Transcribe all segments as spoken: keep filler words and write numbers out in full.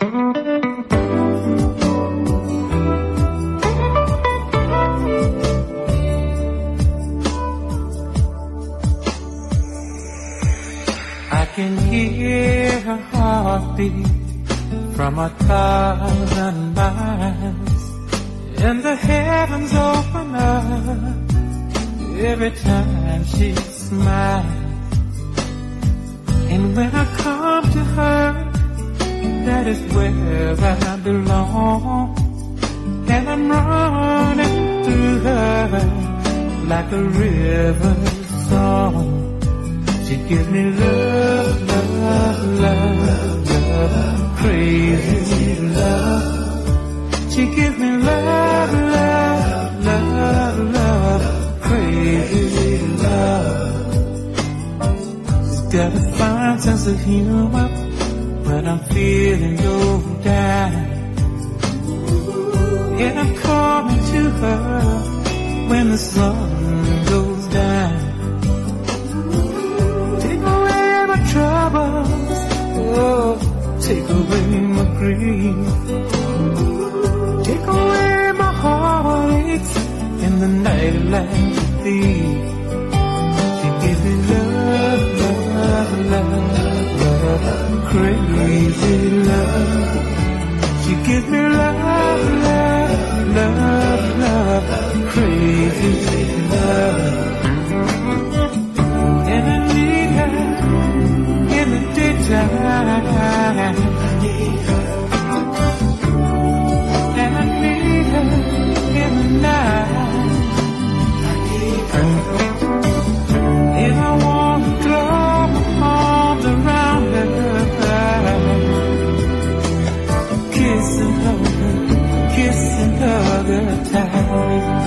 I can hear her heartbeat from a thousand miles, and the heavens open up every time she smiles. And when I come to her, that is where I belong, and I'm running through her like a river song. She gives me love, love, love, love, crazy love. She gives me love, love, love, love, crazy love. She's got a fine sense of humor when I'm feeling low down, and I'm coming to her when the sun goes down. Troubles, oh, take away my grief, take away my heartaches in the night like a thief. She gives me love, love, love, love, crazy love. She gives me love, love, love, love, crazy love. And I need her in the daytime, and I need her in the night, and I want to throw my arms around her, kiss and hug her, kiss and hug her tight.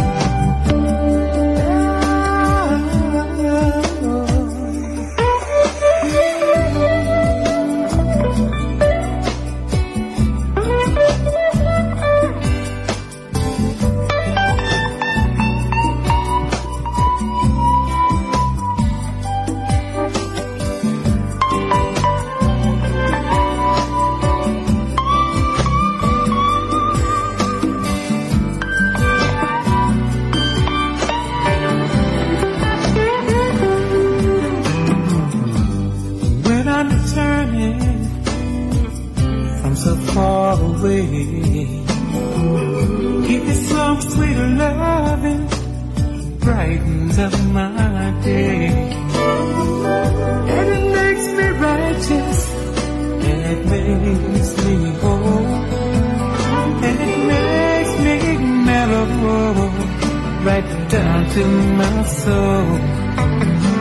Give me some sweet loving, brightens up my day, and it makes me righteous, and it makes me whole, and it makes me mellow right down to my soul.